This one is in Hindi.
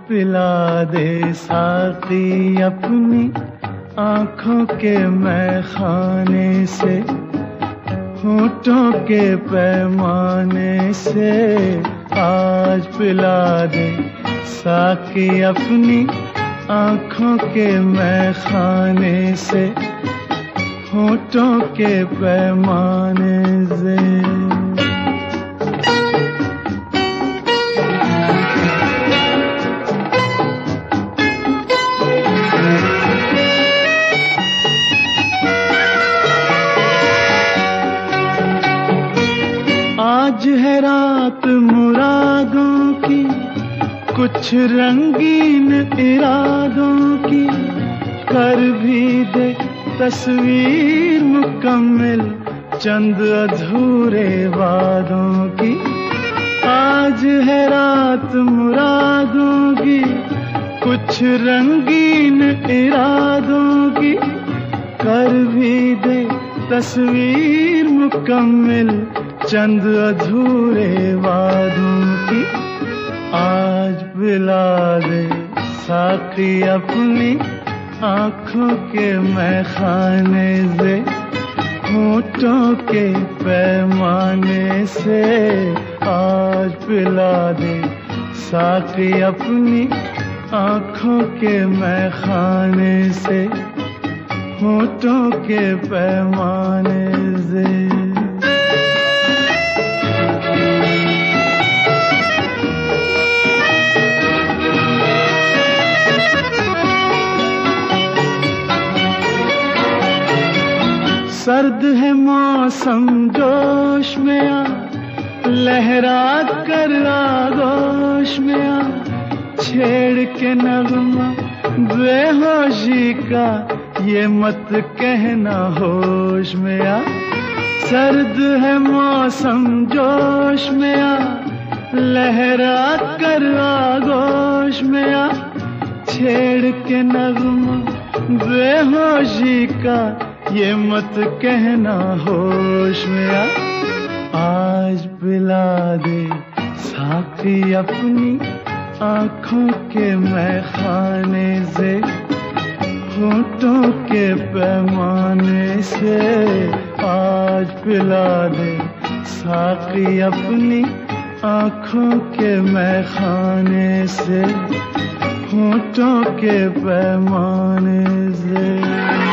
पिला दे साकी अपनी आँखों के मैखाने से, होठों के पैमाने से। आज पिला दे साकी अपनी आँखों के मैखाने से, होठों के पैमाने से। आज है रात मुरादों की, कुछ रंगीन इरादों की, कर भी दे तस्वीर मुकम्मिल चंद अधूरे वादों की। आज है रात मुरादों की, कुछ रंगीन इरादों की, कर भी दे तस्वीर मुकम्मिल चंद अधूरे वादों की। आज पिला दे साकी अपनी आँखों के मैखाने से, होठों के पैमाने से। आज पिला दे साकी अपनी आँखों के मैखाने से, होठों के पैमाने से। सर्द है मौसम जोश में आ, लहरा कर आगोश में आ, छेड़ के नगमा बेहोशी का ये मत कहना होश में आ। सर्द है मौसम जोश में आ, लहरा कर आगोश में आ, छेड़ के नगमा बेहोशी का ये मत कहना होश में आ। आज पिला दे साकी अपनी आँखों के मैखाने से, होठों के पैमाने से। आज पिला दे साकी अपनी आँखों के मैखाने से, होठों के पैमाने से।